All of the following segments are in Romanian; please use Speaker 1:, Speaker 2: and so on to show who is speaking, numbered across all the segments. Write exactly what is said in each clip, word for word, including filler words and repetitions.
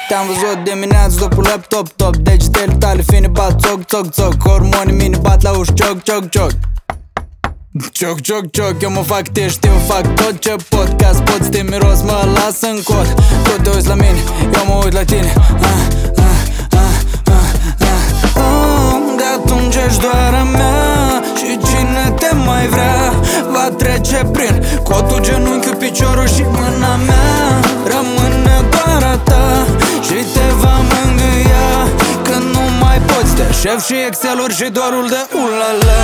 Speaker 1: Te-am văzut dimineața după laptop top. Degetele tale fine bat țoc, țoc, țoc. Hormonii mine bat la uși, cioc, cioc, cioc. Cioc, cioc, cioc, eu mă fac te știu, fac tot ce pot. Ca să pot să te miros, mă las în cot. Tu te uiți la mine, eu mă uit la tine. ah, ah, ah, ah, ah. Oh, de atunci ești doar a mea. Și cine te mai vrea va trece prin cotul, genunchiul, piciorul și mâna mea. Rămâne doar a ta și te va mângâia când nu mai poți de șef și Excel-uri și dorul de ulala.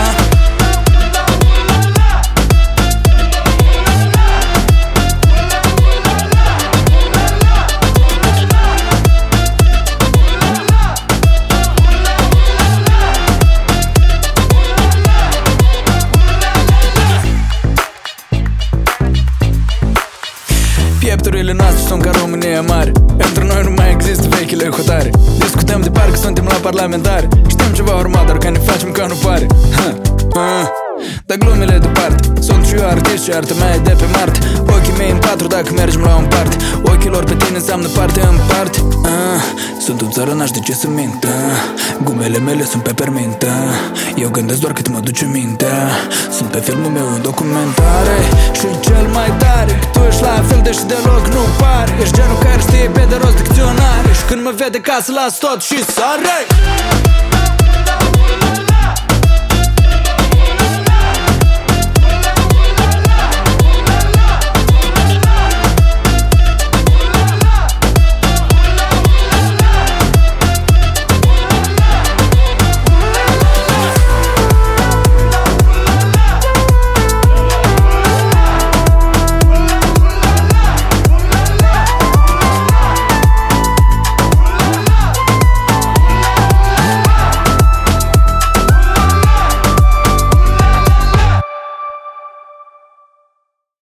Speaker 1: Piepturile noastre sunt ca România mare. Pentru noi nu mai există vechile hotare. Discutăm de parcă suntem la parlamentare. Știm ce va urma, dar că ne facem că nu pare. ha, ha. Dar glumele departe. Sunt și eu artist și arta mea e de pe Marte. Ochii mei în patru dacă mergem la un part. Ochii lor pe tine înseamnă parte în parte. ah, Sunt un țărănaș, de ce să mint? ah, Gumele mele sunt pe permintă. Eu gândesc doar cât mă duce mintea. Sunt pe filmul meu în documentare. Și cel mai tare că tu ești la fel deși deloc nu pare. Ești genul care știe pe de rost dicționare. Și când mă vede ca să las tot și sare.